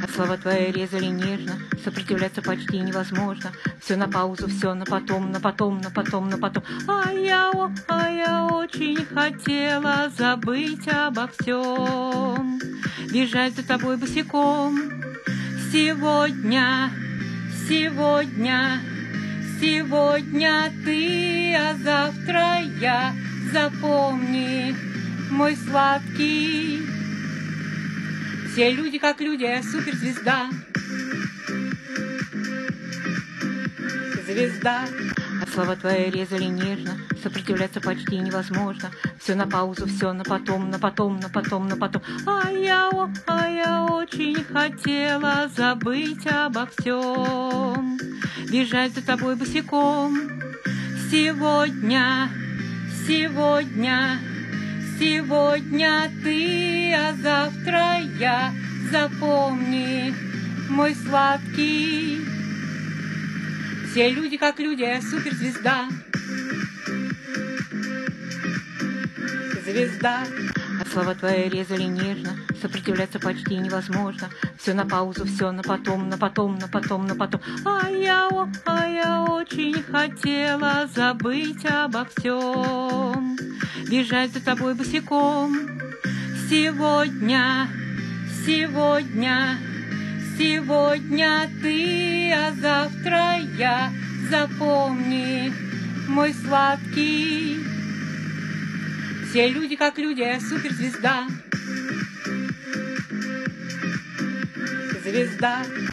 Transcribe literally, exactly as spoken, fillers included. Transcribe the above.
Слова твои резали нежно, сопротивляться почти невозможно. Все на паузу, все на потом, на потом, на потом, на потом. А я, о, а я очень хотела забыть обо всем, бежать за тобой босиком. Сегодня, сегодня, сегодня ты, а завтра я. Запомни, мой сладкий. Все люди как люди, я суперзвезда. Звезда. А слова твои резали нежно, сопротивляться почти невозможно. Все на паузу, все на потом, на потом, на потом, на потом. А я, о, а я очень хотела забыть обо всем, бежать за тобой босиком. Сегодня, сегодня, сегодня ты, а завтра я. Запомни, мой сладкий. Все люди как люди, я суперзвезда. Звезда. А слова твои резали нежно, сопротивляться почти невозможно. Все на паузу, все на потом, на потом, на потом, на потом. А я, о, а я очень хотела забыть обо всем, бежать за тобой босиком. Сегодня, сегодня, сегодня ты, а завтра я. Запомни, мой сладкий. Все люди как люди, я суперзвезда. Звезда.